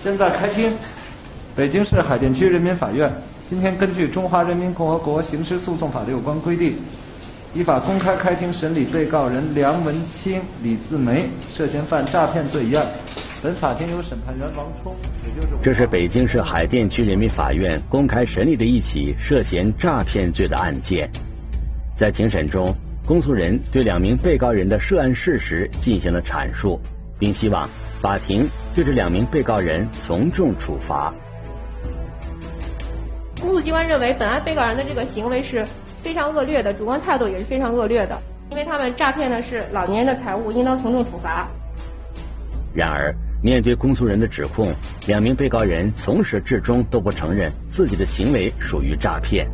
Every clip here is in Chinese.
现在开庭。北京市海淀区人民法院今天根据《中华人民共和国刑事诉讼法》的有关规定，依法公开开庭审理被告人梁文清、李自梅涉嫌犯诈骗罪一案。本法庭由审判员王冲， 这是北京市海淀区人民法院公开审理的一起涉嫌诈骗罪的案件。在庭审中，公诉人对2名被告人的涉案事实进行了阐述，并希望法庭对这2名被告人从重处罚。 公诉机关认为，本案被告人的这个行为是非常恶劣的，主观态度也是非常恶劣的，因为他们诈骗的是老年人的财物，应当从重处罚。 然而，面对公诉人的指控，2名被告人从始至终都不承认自己的行为属于诈骗。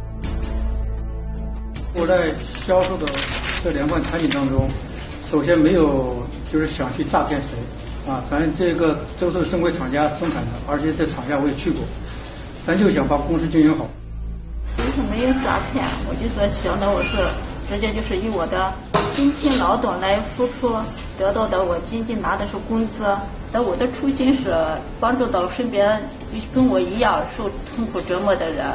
我在销售的这2款产品当中，首先没有就是想去诈骗谁啊，咱这个都是正规厂家生产的，而且这厂家我也去过，咱就想把公司经营好。 就是没有诈骗，我就是想的我是直接就是以我的辛勤劳动来付出得到的，我仅仅拿的是工资。但我的初心是帮助到身边就是跟我一样受痛苦折磨的人。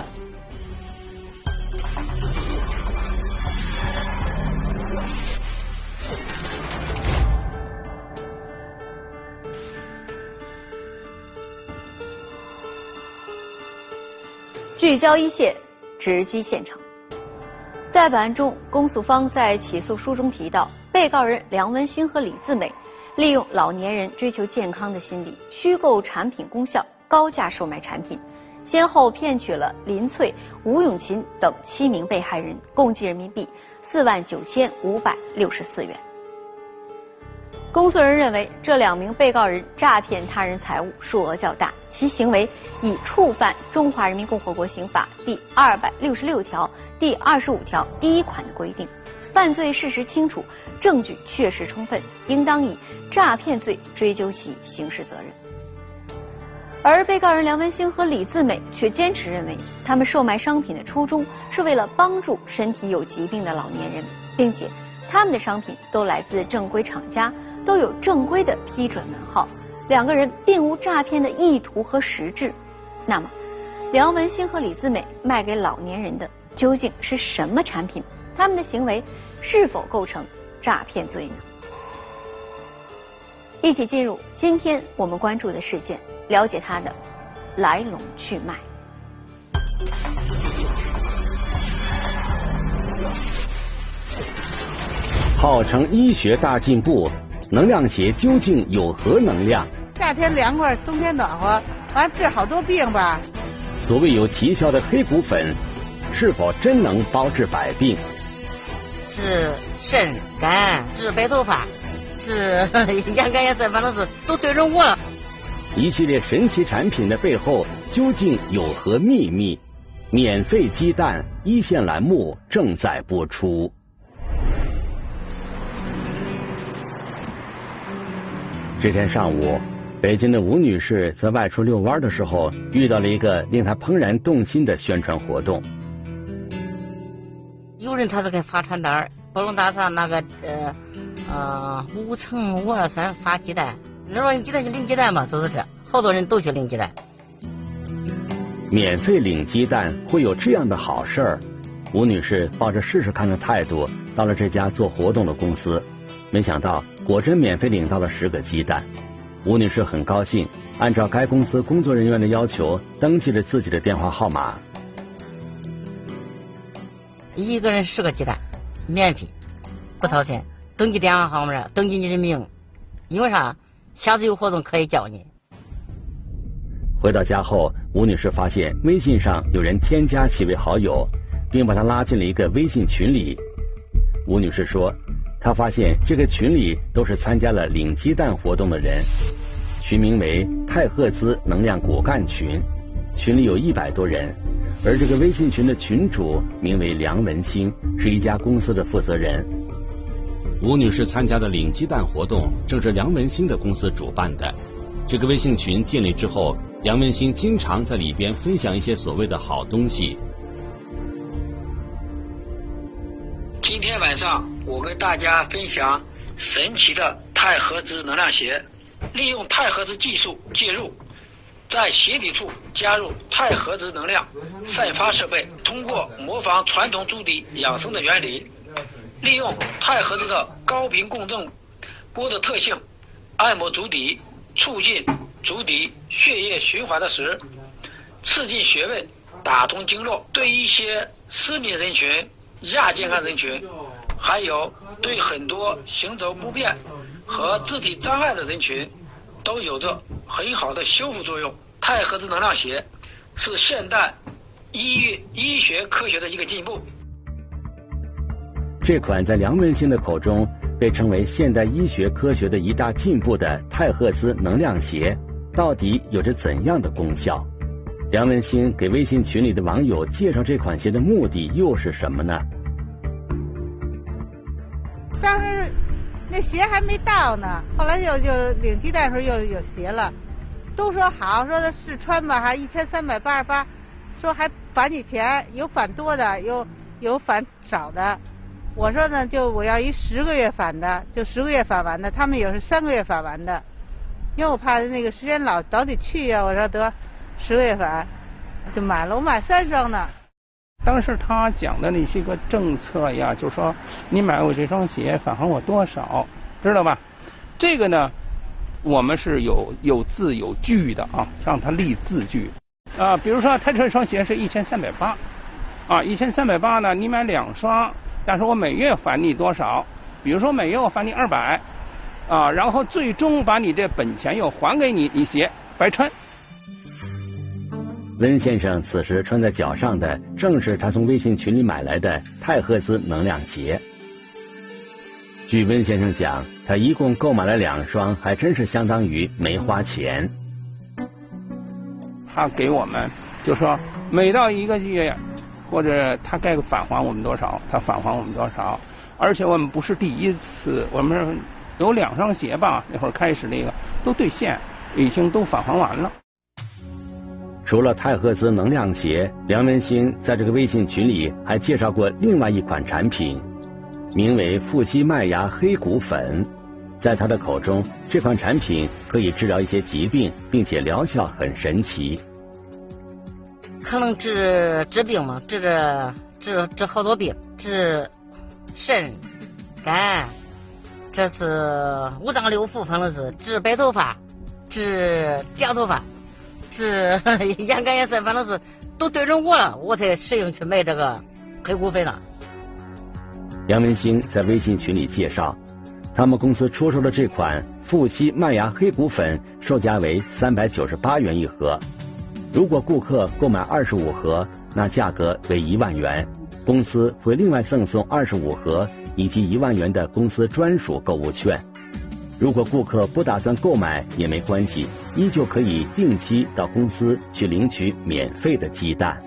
聚焦一线，直击现场。在本案中，公诉方在起诉书中提到，被告人梁文兴和李自美利用老年人追求健康的心理，虚构产品功效，高价售卖产品，先后骗取了林翠、吴永琴等7名被害人共计人民币49564元。公诉人认为，这2名被告人诈骗他人财物数额较大，其行为已触犯《中华人民共和国刑法》第266条、第25条第1款的规定，犯罪事实清楚，证据确实充分，应当以诈骗罪追究其刑事责任。而被告人梁文兴和李自美却坚持认为，他们售卖商品的初衷是为了帮助身体有疾病的老年人，并且他们的商品都来自正规厂家，都有正规的批准门号，2个人并无诈骗的意图和实质。那么，梁文兴和李自美卖给老年人的究竟是什么产品？他们的行为是否构成诈骗罪呢？一起进入今天我们关注的事件，了解它的来龙去脉。 号称医学大进步，能量鞋究竟有何能量？ 夏天凉快，冬天暖和，还治好多病吧。 所谓有奇效的黑骨粉，是否真能包治百病？ 治肾、肝，治白头发，治眼干眼涩，反正是都对准我了。 一系列神奇产品的背后究竟有何秘密？免费鸡蛋一线栏目正在播出。这天上午，北京的吴女士在外出遛弯的时候，遇到了一个令她怦然动心的宣传活动。 有人他是给发传单，保隆大厦那个5层523发鸡蛋，那说鸡蛋就领鸡蛋嘛，就是这，好多人都去领鸡蛋。 免费领鸡蛋会有这样的好事儿？吴女士抱着试试看的态度到了这家做活动的公司，没想到果真免费领到了10个鸡蛋。吴女士很高兴，按照该公司工作人员的要求登记了自己的电话号码。 一个人10个鸡蛋，免费，不掏钱，登记电话号码，登记你的名，因为啥？下次有活动可以叫你。 回到家后，吴女士发现微信上有人添加其为好友，并把她拉进了一个微信群里。吴女士说，她发现这个群里都是参加了领鸡蛋活动的人，群名为太赫兹能量果干群，群里有100多人，而这个微信群的群主名为梁文兴，是一家公司的负责人。吴女士参加的领鸡蛋活动正是梁文兴的公司主办的。这个微信群建立之后，梁文兴经常在里边分享一些所谓的好东西。 今天晚上我跟大家分享神奇的钛合资能量鞋，利用钛合资技术介入， 在鞋底处加入钛合质能量散发设备，通过模仿传统足底养生的原理，利用钛合质的高频共振波的特性，按摩足底，促进足底血液循环的时，刺激穴位，打通经络。对一些失明人群、亚健康人群，还有对很多行走不便和肢体障碍的人群，都有着很好的修复作用。钛合质能量鞋是现代医学科学的一个进步。 这款在梁文新的口中被称为现代医学科学的一大进步的钛合资能量鞋，到底有着怎样的功效？梁文新给微信群里的网友介绍这款鞋的目的又是什么呢？ 当时那鞋还没到呢，后来就领鸡蛋的时候又有鞋了，都说好，说的试穿吧，还1388，说还返你钱，有返多的，有返少的。我说呢，就我要一10个月返的，就10个月返完的，他们有是3个月返完的，因为我怕那个时间老得去呀，我说得10个月返，就买了，我买3双呢。 当时他讲的那些个政策呀，就说你买我这双鞋返还我多少，知道吧？这个呢，我们是有字有据的啊，让他立字据啊。比如说他这双鞋是1380啊，1380呢，你买2双，但是我每月返你多少？比如说每月我返你200啊，然后最终把你这本钱又还给你，你鞋白穿。 温先生此时穿在脚上的正是他从微信群里买来的钛合资能量鞋。据温先生讲，他一共购买了2双，还真是相当于没花钱。 他给我们就说每到1个月，或者他该返还我们多少，他返还我们多少。而且我们不是第一次，我们有2双鞋吧，那会儿开始那个都兑现，已经都返还完了。 除了钛合资能量鞋，梁文新在这个微信群里还介绍过另外一款产品，名为富硒麦芽黑谷粉。在他的口中，这款产品可以治疗一些疾病，并且疗效很神奇。 可能治病嘛，治好多病，治肾、肝，这是五脏六腑，反正是治白头发，治掉头发。是眼干眼涩，反正是都对准我了，我才适应去买这个黑谷粉了。 梁文新在微信群里介绍，他们公司出售的这款富硒麦芽黑谷粉售价为398元一盒，如果顾客购买25盒，那价格为1万元，公司会另外赠送25盒以及1万元的公司专属购物券。如果顾客不打算购买也没关系，依旧可以定期到公司去领取免费的鸡蛋。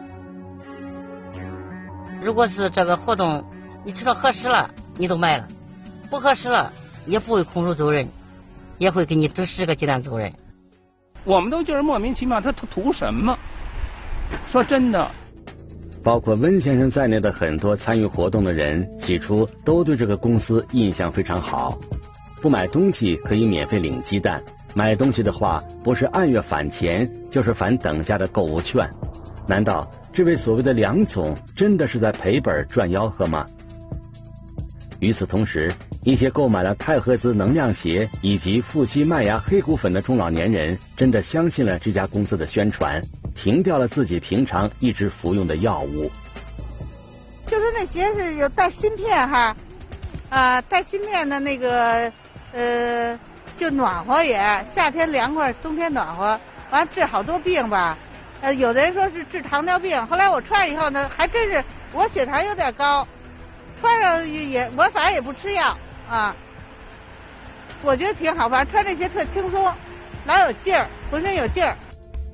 如果是这个活动你吃到合适了，你都买了，不合适了也不会空手走人，也会给你整10个鸡蛋走人。 我们都觉得莫名其妙，他图什么？说真的， 包括温先生在内的很多参与活动的人，起初都对这个公司印象非常好。不买东西可以免费领鸡蛋，买东西的话不是按月返钱，就是返等价的购物券。难道这位所谓的梁总真的是在赔本赚吆喝吗？与此同时，一些购买了钛合资能量鞋以及富硒麦芽黑谷粉的中老年人真的相信了这家公司的宣传，停掉了自己平常一直服用的药物。 就是那鞋是有带芯片哈，带芯片的那个就暖和也，夏天凉快，冬天暖和，完治好多病吧。有的人说是治糖尿病，后来我穿上以后呢，还真是我血糖有点高，穿上也我反正也不吃药啊，我觉得挺好，反正穿这鞋特轻松，老有劲儿，浑身有劲儿。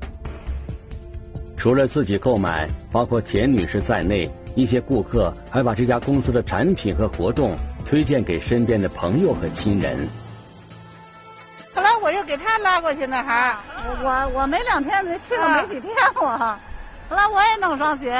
除了自己购买，包括田女士在内，一些顾客还把这家公司的产品和活动推荐给身边的朋友和亲人。 后来我又给他拉过去呢，还我没2天，没去过没几天我，后来我也弄双鞋。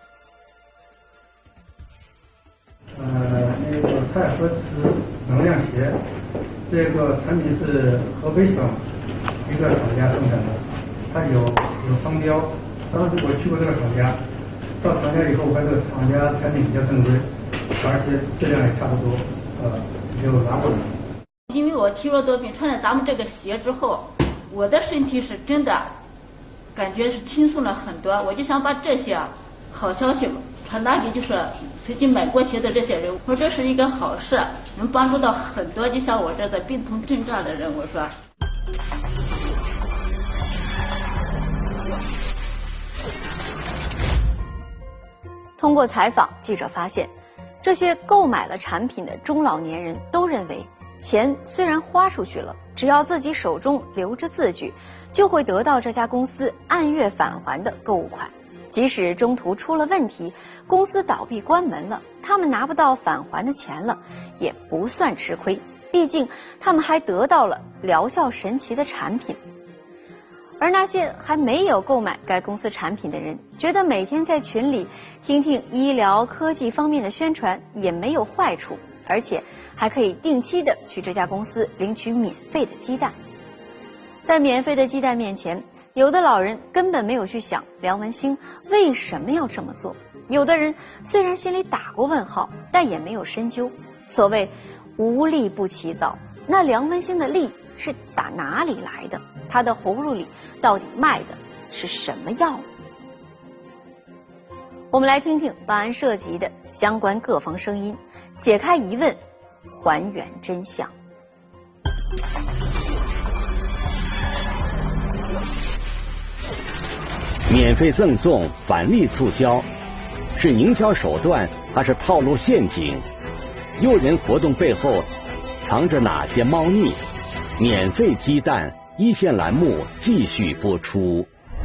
那个钛合资能量鞋，这个产品是河北省一个厂家生产的， 它有商标。当时我去过这个厂家，到厂家以后，发现厂家产品比较正规，而且质量也差不多，就拿过来。 因为我体弱多病，穿上咱们这个鞋之后，我的身体是真的感觉是轻松了很多。我就想把这些好消息传达给就是曾经买过鞋的这些人，我说这是一个好事，能帮助到很多就像我这的病痛症状的人。我说。 通过采访，记者发现，这些购买了产品的中老年人都认为，钱虽然花出去了，只要自己手中留着字据，就会得到这家公司按月返还的购物款。即使中途出了问题，公司倒闭关门了，他们拿不到返还的钱了，也不算吃亏，毕竟他们还得到了疗效神奇的产品。而那些还没有购买该公司产品的人，觉得每天在群里听听医疗科技方面的宣传也没有坏处，而且还可以定期的去这家公司领取免费的鸡蛋。在免费的鸡蛋面前，有的老人根本没有去想梁文兴为什么要这么做，有的人虽然心里打过问号，但也没有深究。所谓无利不起早，那梁文兴的利是打哪里来的？他的葫芦里到底卖的是什么药呢？我们来听听本案涉及的相关各方声音，解开疑问，还原真相。 免费赠送、返利促销，是营销手段还是套路陷阱？诱人活动背后藏着哪些猫腻？免费鸡蛋一线栏目继续播出。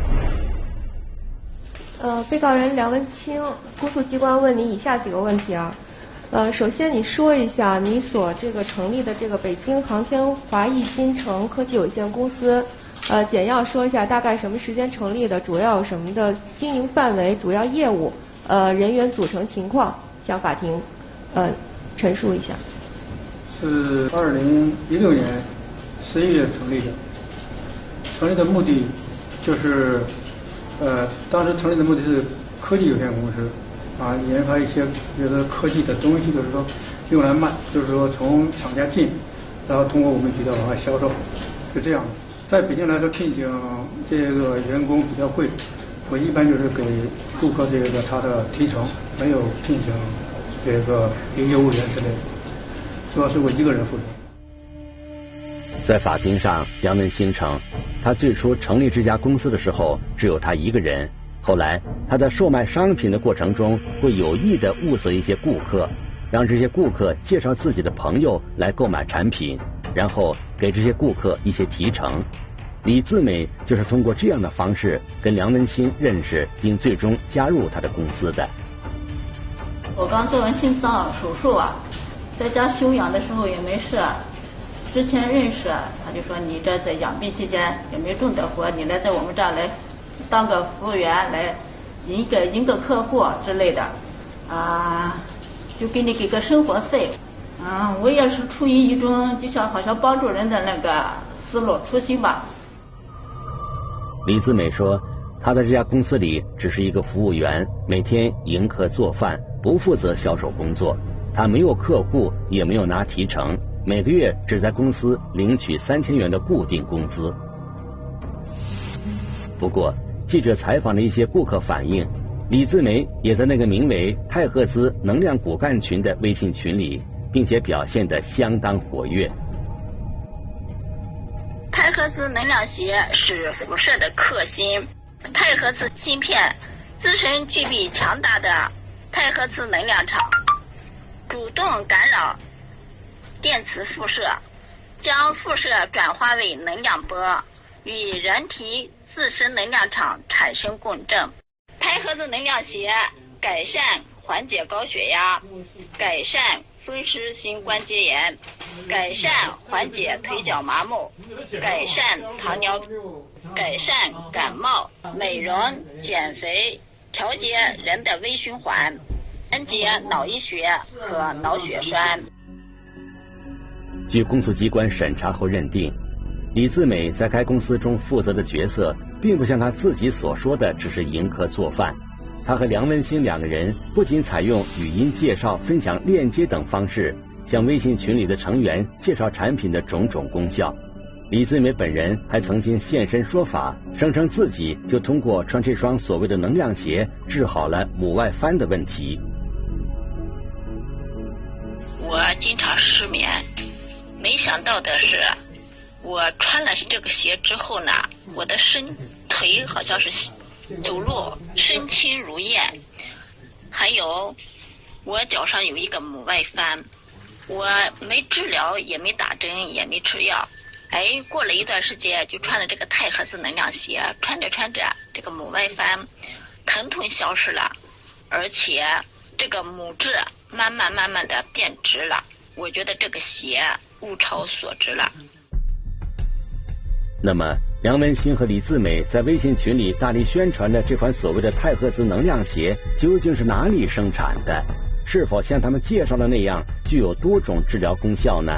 被告人梁文清，公诉机关问你以下几个问题啊。首先你说一下你所成立的北京航天华裔金城科技有限公司，简要说一下大概什么时间成立的，主要有什么的经营范围、主要业务、人员组成情况，向法庭陈述一下。 是2016年11月成立的。成立的目的就是，当时成立的目的是科技有限公司，研发一些比如说科技的东西，就是说用来卖，就是说从厂家进，然后通过我们渠道往外销售，是这样的。在北京来说，聘请这个员工比较贵，我一般就是给顾客他的提成，没有聘请这个业务员之类的，主要是我一个人负责。 在法庭上，梁文兴称，他最初成立这家公司的时候只有他一个人，后来他在售卖商品的过程中会有意地物色一些顾客，让这些顾客介绍自己的朋友来购买产品，然后给这些顾客一些提成。李自美就是通过这样的方式跟梁文兴认识，并最终加入他的公司的。 我刚做完心脏手术在家休养的时候也没事。之前认识，他就说你这在养病期间也没重的活，你来在我们这儿来当个服务员，来迎个客户之类的，就给你给个生活费。我也是出于一种就像好像帮助人的那个思路初心吧。 李自美说，他在这家公司里只是一个服务员，每天迎客做饭，不负责销售工作。他没有客户，也没有拿提成，每个月只在公司领取3000元的固定工资。不过，记者采访了一些顾客反映，李自美也在那个名为泰赫兹能量骨干群的微信群里，并且表现得相当活跃。 泰赫兹能量协是辐射的克星，泰赫兹芯片自身具备强大的泰赫兹能量场，主动干扰电磁辐射，将辐射转化为能量波，与人体自身能量场产生共振。泰赫兹能量协改善缓解高血压，改善风湿性关节炎，改善缓解腿脚麻木，改善糖尿病，改善感冒，美容减肥，调节人的微循环，缓解脑溢血和脑血栓。 据公诉机关审查后认定，李自美在该公司中负责的角色并不像他自己所说的只是迎客做饭。他和梁文新2个人不仅采用语音介绍、分享链接等方式，向微信群里的成员介绍产品的种种功效。李自美本人还曾经现身说法，声称自己就通过穿这双所谓的能量鞋治好了母外翻的问题。 我经常失眠，没想到的是，我穿了这个鞋之后呢，我的腿好像是走路身轻如燕，还有我脚上有一个母外翻，我没治疗，也没打针，也没吃药。过了一段时间，就穿了这个钛合资能量鞋，穿着穿着，这个母外翻疼痛消失了，而且这个母质慢慢的变直了。我觉得这个鞋物超所值了。 那么梁文新和李自美在微信群里大力宣传的这款所谓的钛合资能量鞋究竟是哪里生产的？是否像他们介绍的那样具有多种治疗功效呢？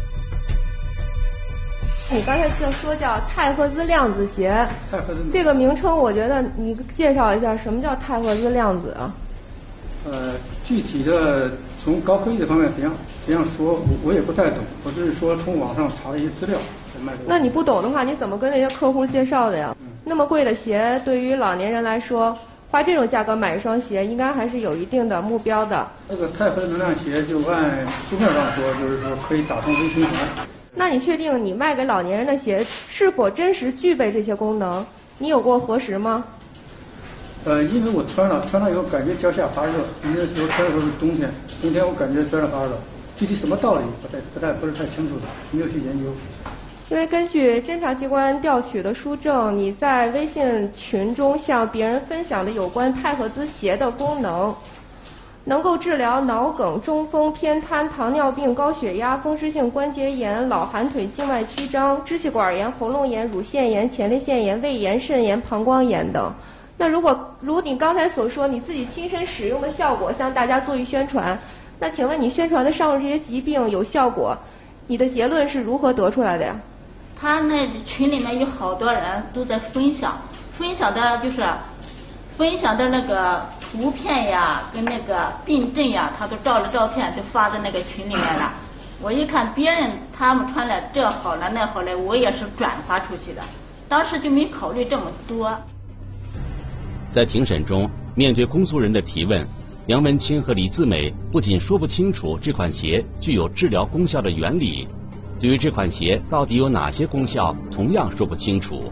你刚才就说叫钛合资量子鞋，这个名称我觉得你介绍一下什么叫钛合资量子啊？ 具体的从高科技的方面怎样说，我也不太懂，我只是说从网上查了一些资料才卖的。 那你不懂的话，你怎么跟那些客户介绍的呀？那么贵的鞋，对于老年人来说，花这种价格买一双鞋，应该还是有一定的目标的。 那个钛合资能量鞋，就按书面上说，就是说可以打通微循环。 那你确定你卖给老年人的鞋是否真实具备这些功能？你有过核实吗？ 因为我穿了以后感觉脚下发热，那时候穿的时候是冬天我感觉脚下发热，具体什么道理不是太清楚的，没有去研究。 因为根据侦查机关调取的书证，你在微信群中向别人分享的有关钛合资鞋的功能，能够治疗脑梗、中风、偏瘫、糖尿病、高血压、风湿性关节炎、老寒腿、静脉曲张、支气管炎、喉咙炎、乳腺炎、前列腺炎、胃炎、肾炎、膀胱炎等。那如你刚才所说，你自己亲身使用的效果向大家做一宣传，那请问你宣传的上述这些疾病有效果，你的结论是如何得出来的呀？ 他那群里面有好多人都在分享的就是分享的那个图片呀，跟那个病症呀，他都照了照片就发在那个群里面了。我一看别人他们穿了这好了那好了，我也是转发出去的，当时就没考虑这么多。 在庭审中，面对公诉人的提问，梁文清和李自美不仅说不清楚这款鞋具有治疗功效的原理，对于这款鞋到底有哪些功效，同样说不清楚。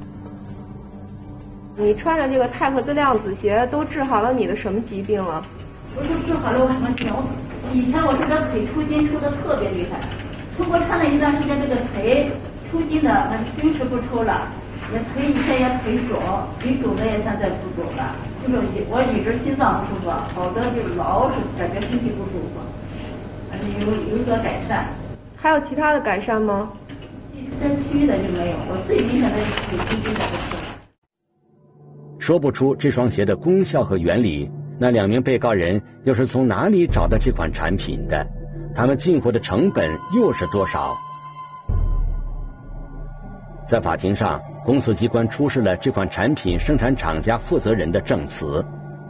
你穿的这个钛合资量子鞋都治好了你的什么疾病啊？ 我就治好了我什么病？以前我这个腿抽筋抽的特别厉害，通过穿了一段时间，这个腿抽筋的那筋是不抽了，也腿以前也腿肿，腿肿的也现在不肿了。就是我一直心脏不舒服，好多就老是感觉身体不舒服，而且有所改善。 还有其他的改善吗？ 其余的就没有，我最明显的腿抽筋的不是。 说不出这双鞋的功效和原理，那2名被告人又是从哪里找到这款产品的？他们进货的成本又是多少？在法庭上，公诉机关出示了这款产品生产厂家负责人的证词。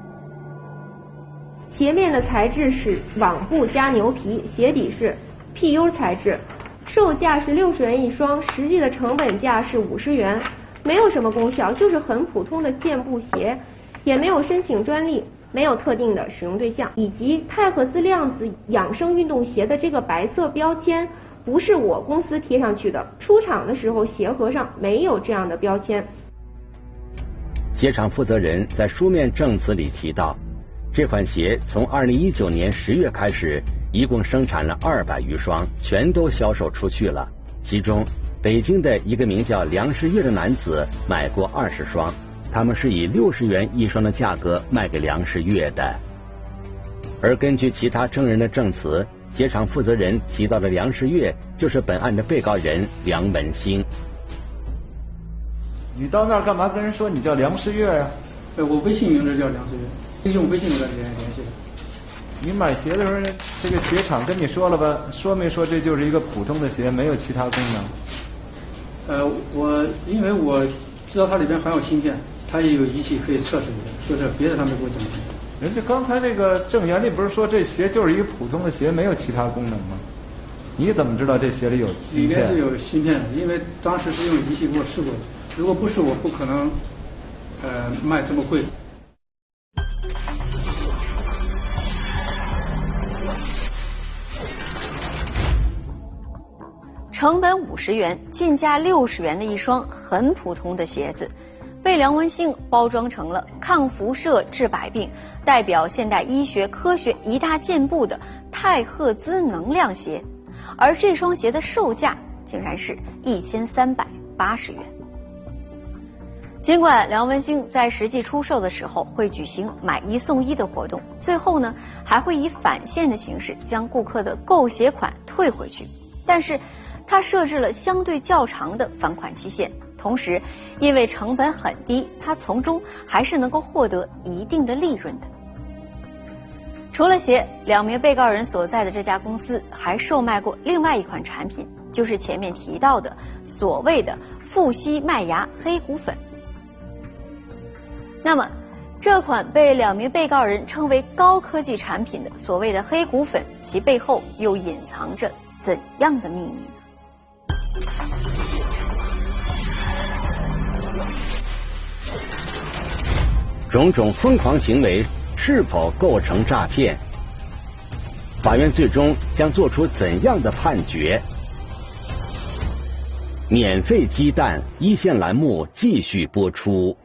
鞋面的材质是网布加牛皮，鞋底是 PU 材质，售价是60元一双，实际的成本价是50元。没有什么功效，就是很普通的健步鞋，也没有申请专利，没有特定的使用对象，以及钛合资量子养生运动鞋的这个白色标签不是我公司贴上去的，出厂的时候鞋盒上没有这样的标签。 鞋厂负责人在书面证词里提到，这款鞋从2019年10月开始，一共生产了200余双，全都销售出去了，其中北京的一个名叫梁世月的男子买过20双，他们是以60元一双的价格卖给梁世月的。而根据其他证人的证词，鞋厂负责人提到的梁世月就是本案的被告人梁文兴。 你到那儿干嘛跟人说你叫梁世月呀？ 我微信名字叫梁世月，用微信给他联系的。 你买鞋的时候，这个鞋厂跟你说了吧？说没说这就是一个普通的鞋，没有其他功能？ 因为我知道它里边含有芯片，它也有仪器可以测试一下，就是别的他们不会这么做。 人家刚才这个郑原理不是说这鞋就是一个普通的鞋，没有其他功能吗？你怎么知道这鞋里有芯片？ 里面是有芯片的，因为当时是用仪器给我试过的。如果不是我不可能卖这么贵。 成本50元，进价60元的一双很普通的鞋子，被梁文兴包装成了抗辐射治百病，代表现代医学科学一大进步的泰赫兹能量鞋，而这双鞋的售价竟然是1380元。尽管梁文兴在实际出售的时候会举行买1送1的活动，最后呢还会以返现的形式将顾客的购鞋款退回去，但是他设置了相对较长的返款期限，同时因为成本很低，他从中还是能够获得一定的利润的。除了鞋，2名被告人所在的这家公司还售卖过另外一款产品，就是前面提到的所谓的富硒麦芽黑谷粉。那么这款被2名被告人称为高科技产品的所谓的黑谷粉，其背后又隐藏着怎样的秘密呢？ 种种疯狂行为是否构成诈骗？法院最终将做出怎样的判决？免费鸡蛋一线栏目继续播出。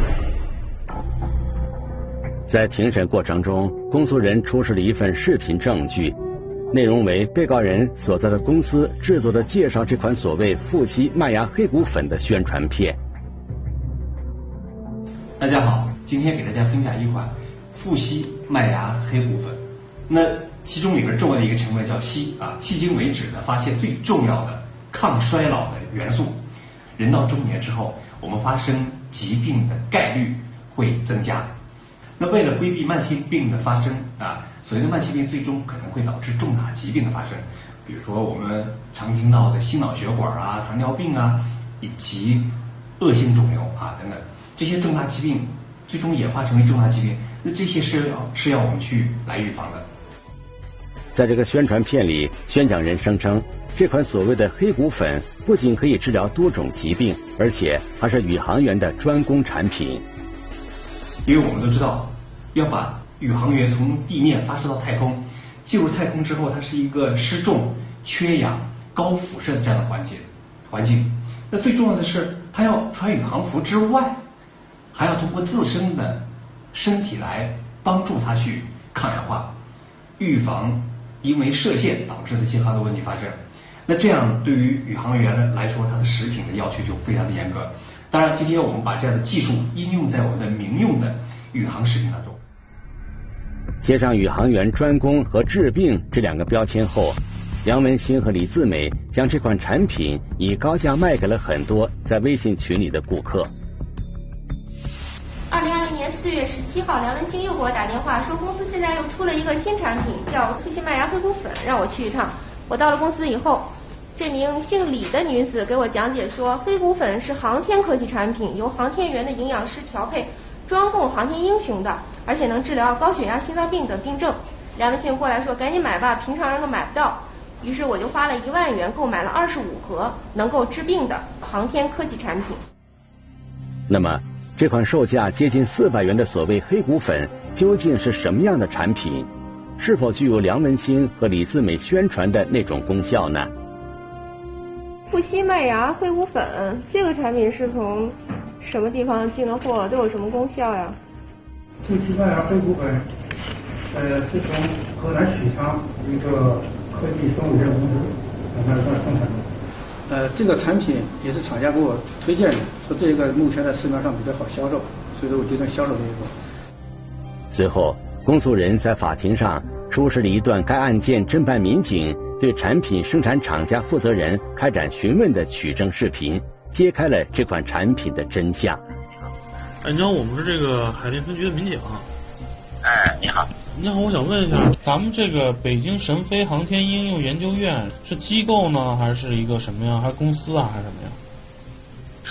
在庭审过程中，公诉人出示了一份视频证据，内容为被告人所在的公司制作的介绍这款所谓富硒麦芽黑谷粉的宣传片。 大家好，今天给大家分享一款富硒麦芽黑谷粉。那其中里边重要的一个成分叫硒啊，迄今为止呢发现最重要的抗衰老的元素。人到中年之后，我们发生疾病的概率会增加。那为了规避慢性病的发生啊，所谓的慢性病最终可能会导致重大疾病的发生，比如说我们常听到的心脑血管啊、糖尿病啊，以及恶性肿瘤啊等等，这些重大疾病最终演化成为重大疾病，那这些是要我们去来预防的。 在这个宣传片里，宣讲人声称这款所谓的黑谷粉不仅可以治疗多种疾病，而且还是宇航员的专攻产品。 因为我们都知道，要把宇航员从地面发射到太空，进入太空之后，它是一个失重、缺氧、高辐射的这样的环境。那最重要的是，它要穿宇航服之外，还要通过自身的身体来帮助它去抗氧化，预防因为射线导致的健康的问题发生。那这样对于宇航员来说，它的食品的要求就非常的严格。当然，今天我们把这样的技术应用在我们的民用的宇航食品当中。 贴上宇航员专攻和治病这2个标签后，梁文兴和李自美将这款产品以高价卖给了很多在微信群里的顾客。 2020年4月17号，梁文清又给我打电话说，公司现在又出了一个新产品，叫富硒麦芽黑谷粉，让我去一趟。我到了公司以后，这名姓李的女子给我讲解说，黑谷粉是航天科技产品，由航天员的营养师调配，专供航天英雄的，而且能治疗高血压、心脏病等病症。梁文庆过来说，赶紧买吧，平常人都买不到。于是我就花了1万元购买了25盒能够治病的航天科技产品。 那么这款售价接近400元的所谓黑谷粉究竟是什么样的产品？是否具有梁文兴和李自美宣传的那种功效呢？ 富硒麦芽黑谷粉这个产品是从什么地方进的货，都有什么功效呀？ 富硒麦芽黑谷粉是从河南许昌一个科技生物学公司那生产的。 这个产品也是厂家给我推荐的，说这个目前在市面上比较好销售，所以说我决定销售这一个。 随后，公诉人在法庭上出示了一段该案件侦办民警对产品生产厂家负责人开展询问的取证视频，揭开了这款产品的真相。 你好，我们是这个海淀分局的民警。 你好。 你好，我想问一下，咱们这个北京神飞航天应用研究院是机构呢，还是一个什么呀？还是公司啊，还是什么呀？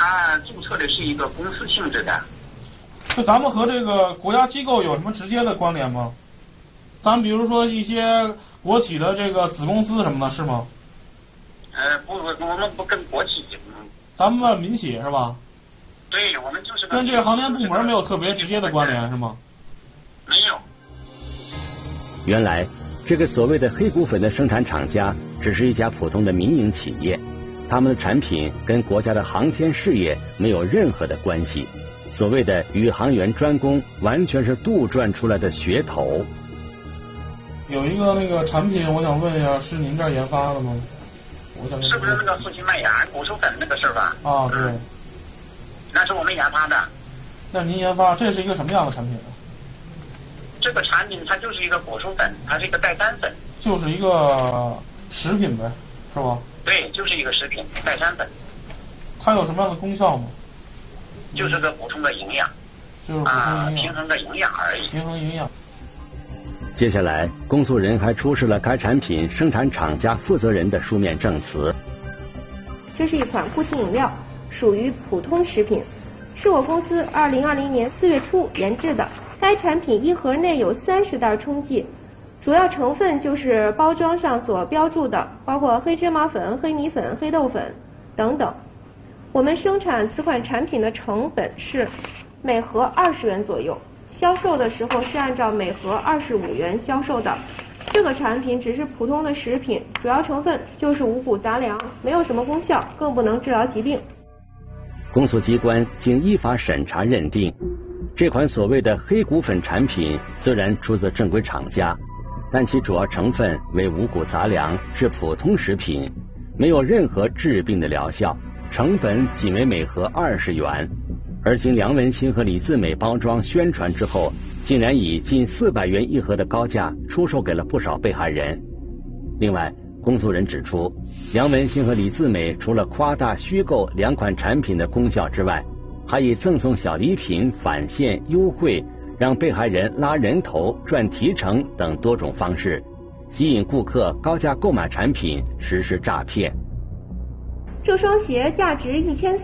它注册的是一个公司性质的。 就咱们和这个国家机构有什么直接的关联吗？咱们比如说一些国企的这个子公司什么的，是吗？ 不，我们不跟国企。 咱们民企是吧？ 对，我们就是跟这个航天部门没有特别直接的关联是吗？ 没有。 原来，这个所谓的黑骨粉的生产厂家只是一家普通的民营企业，他们的产品跟国家的航天事业没有任何的关系。所谓的宇航员专攻，完全是杜撰出来的噱头。 有一个那个产品，我想问一下，是您这儿研发的吗？我想是不是那个复兴麦芽果蔬粉那个是吧？ 啊，对。 那是我们研发的。 那您研发，这是一个什么样的产品呢？ 这个产品它就是一个果蔬粉，它是一个代餐粉。 就是一个食品呗，是吧？ 对，就是一个食品代餐粉。 它有什么样的功效吗？ 就是个补充的营养。 就是补充营养。 平衡的营养而已。 平衡营养。 接下来，公诉人还出示了该产品生产厂家负责人的书面证词。 这是一款固体饮料，属于普通食品，是我公司2020年4月初研制的。该产品一盒内有30袋冲剂，主要成分就是包装上所标注的，包括黑芝麻粉、黑米粉、黑豆粉等等。我们生产此款产品的成本是每盒20元左右。销售的时候是按照每盒25元销售的。这个产品只是普通的食品，主要成分就是五谷杂粮，没有什么功效，更不能治疗疾病。 公诉机关经依法审查认定，这款所谓的黑骨粉产品虽然出自正规厂家，但其主要成分为五谷杂粮，是普通食品，没有任何治病的疗效，成本仅为每盒20元。而经梁文新和李自美包装宣传之后，竟然以近400元一盒的高价出售给了不少被害人。另外，公诉人指出，梁文新和李自美除了夸大虚构两款产品的功效之外，还以赠送小礼品、返现、优惠，让被害人拉人头、赚提成等多种方式，吸引顾客高价购买产品，实施诈骗。 这双鞋价值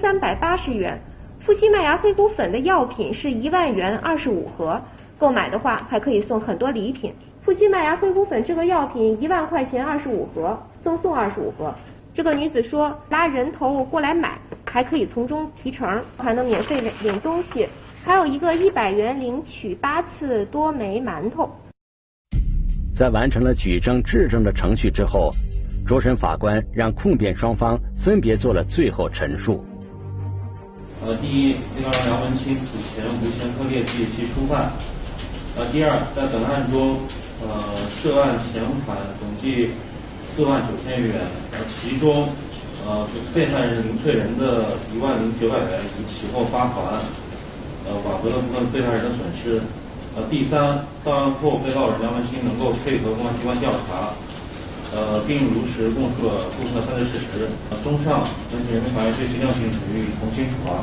1380元。复西麦芽黑骨粉的药品是1万元25盒，购买的话还可以送很多礼品。复西麦芽黑骨粉这个药品1万块钱25盒，赠送25盒。这个女子说拉人头过来买，还可以从中提成，还能免费领东西，还有一个100元领取8次多枚馒头。 在完成了举证质证的程序之后，主审法官让控辩双方分别做了最后陈述。 第一，被告人梁文清此前无前科劣迹其初犯。第二，在本案中，涉案嫌款总计4万9千余元，其中被害人林翠人的10900元已起获发还，挽回了部分被害人的损失。第三，到案后被告人梁文清能够配合公安机关调查，并如实供述了部分的犯罪事实。综上，本庭人民法院对其量刑处予从轻处罚。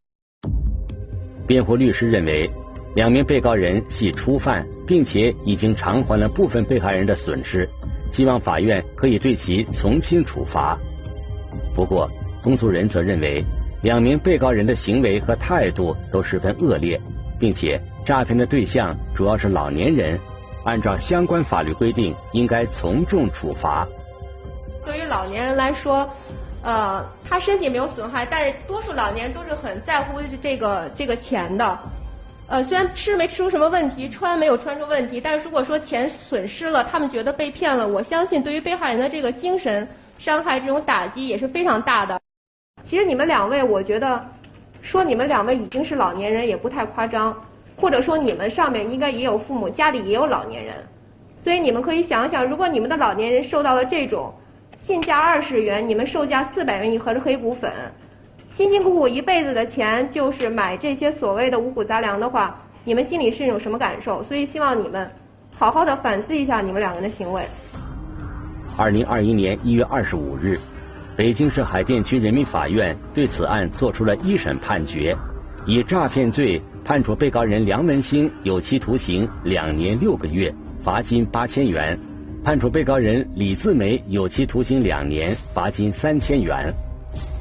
辩护律师认为，2名被告人系初犯，并且已经偿还了部分被害人的损失，希望法院可以对其从轻处罚。不过，公诉人则认为，2名被告人的行为和态度都十分恶劣，并且诈骗的对象主要是老年人，按照相关法律规定，应该从重处罚。 对于老年人来说，他身体没有损害，但是多数老年人都是很在乎这个钱的。虽然吃没吃出什么问题，穿没有穿出问题，但是如果说钱损失了，他们觉得被骗了，我相信对于被害人的这个精神伤害这种打击也是非常大的。其实你们2位，我觉得说你们2位已经是老年人也不太夸张，或者说你们上面应该也有父母，家里也有老年人，所以你们可以想想，如果你们的老年人受到了这种进价20元，你们售价400元一盒的黑骨粉，辛辛苦苦一辈子的钱就是买这些所谓的五谷杂粮的话，你们心里是一种什么感受？所以希望你们好好的反思一下你们2人的行为。 2021年1月25日，北京市海淀区人民法院对此案作出了一审判决，以诈骗罪判处被告人梁文新有期徒刑2年6个月，罚金8000元，判处被告人李自梅有期徒刑2年，罚金3000元。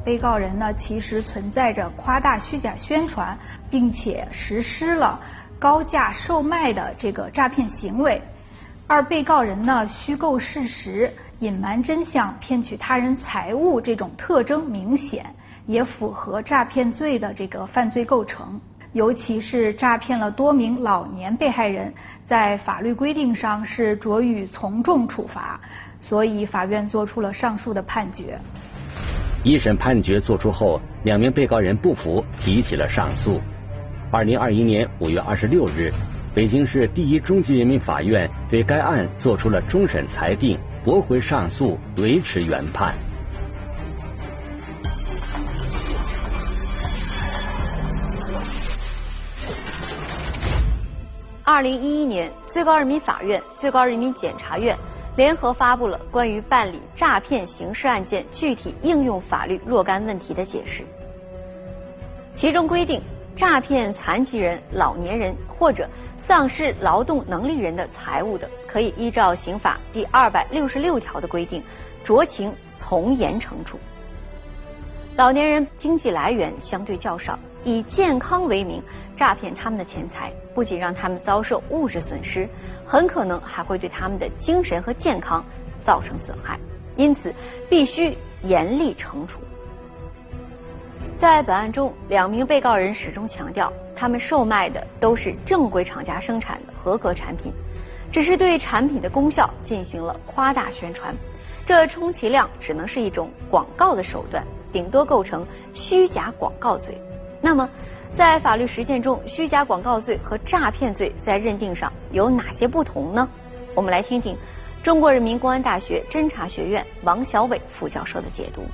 被告人呢其实存在着夸大虚假宣传，并且实施了高价售卖的这个诈骗行为。二被告人呢虚构事实、隐瞒真相、骗取他人财物这种特征明显，也符合诈骗罪的这个犯罪构成。尤其是诈骗了多名老年被害人，在法律规定上是着予从重处罚，所以法院作出了上述的判决。 一审判决作出后，2名被告人不服，提起了上诉。2021年5月26日，北京市第一中级人民法院对该案作出了终审裁定，驳回上诉，维持原判。 2011年，最高人民法院、最高人民检察院联合发布了关于办理诈骗刑事案件具体应用法律若干问题的解释，其中规定，诈骗残疾人、老年人或者丧失劳动能力人的财物的，可以依照刑法第266条的规定，酌情从严惩处。老年人经济来源相对较少，以健康为名诈骗他们的钱财，不仅让他们遭受物质损失，很可能还会对他们的精神和健康造成损害，因此必须严厉惩处。在本案中，2名被告人始终强调，他们售卖的都是正规厂家生产的合格产品，只是对产品的功效进行了夸大宣传，这充其量只能是一种广告的手段，顶多构成虚假广告罪。那么在法律实践中，虚假广告罪和诈骗罪在认定上有哪些不同呢？我们来听听中国人民公安大学侦查学院王小伟副教授的解读。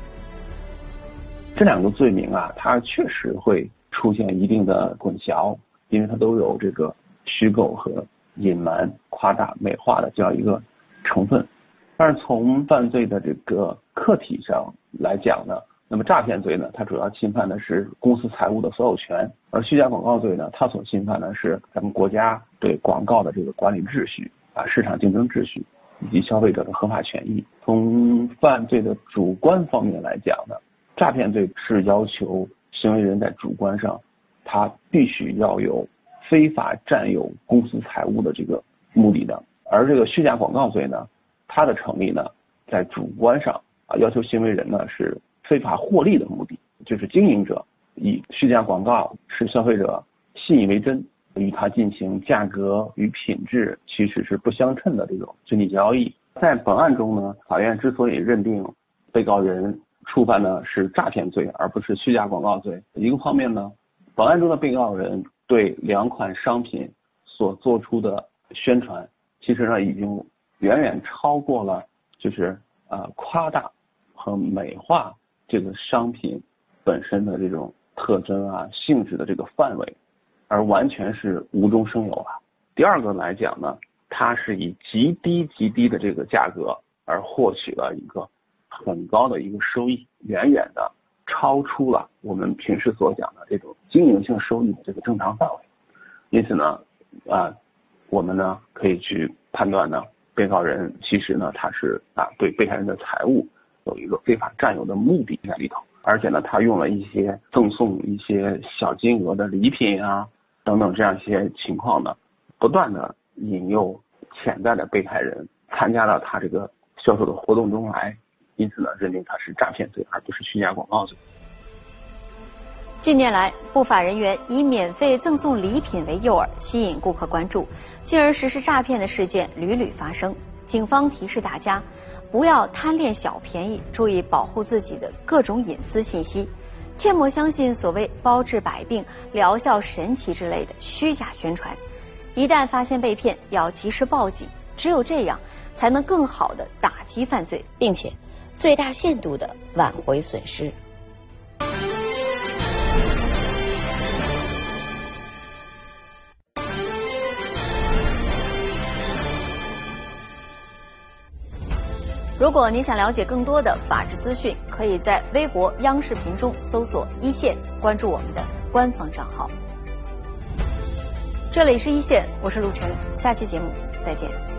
这2个罪名啊，它确实会出现一定的混淆，因为它都有这个虚构和隐瞒、夸大、美化的这样一个成分。但是从犯罪的这个客体上来讲呢，那么诈骗罪呢，它主要侵犯的是公司财物的所有权，而虚假广告罪呢，它所侵犯的是咱们国家对广告的这个管理秩序啊、市场竞争秩序以及消费者的合法权益。从犯罪的主观方面来讲呢，诈骗罪是要求行为人在主观上，他必须要有非法占有公司财物的这个目的的，而这个虚假广告罪呢，它的成立呢，在主观上啊，要求行为人呢是非法获利的目的，就是经营者以虚假广告使消费者信以为真，与他进行价格与品质其实是不相称的这种虚拟交易。在本案中呢，法院之所以认定被告人触犯的是诈骗罪而不是虚假广告罪，一个方面呢，本案中的被告人对2款商品所做出的宣传，其实呢已经远远超过了就是夸大和美化这个商品本身的这种特征啊、性质的这个范围，而完全是无中生有了。第2个来讲呢，它是以极低的这个价格而获取了一个很高的一个收益，远远的超出了我们平时所讲的这种经营性收益的这个正常范围。因此呢，我们呢可以去判断呢，被告人其实呢他是对被害人的财物有一个非法占有的目的在里头，而且呢他用了一些赠送一些小金额的礼品啊等等这样一些情况呢，不断的引诱潜在的被害人参加到他这个销售的活动中来，因此呢认定它是诈骗罪而不是虚假广告罪。 近年来，不法人员以免费赠送礼品为诱饵，吸引顾客关注，进而实施诈骗的事件屡屡发生。警方提示大家不要贪恋小便宜，注意保护自己的各种隐私信息，切莫相信所谓包治百病、疗效神奇之类的虚假宣传。一旦发现被骗，要及时报警，只有这样才能更好地打击犯罪，并且最大限度地挽回损失。如果您想了解更多的法治资讯，可以在微博、央视频中搜索一线，关注我们的官方账号。这里是一线，我是陆晨，下期节目再见。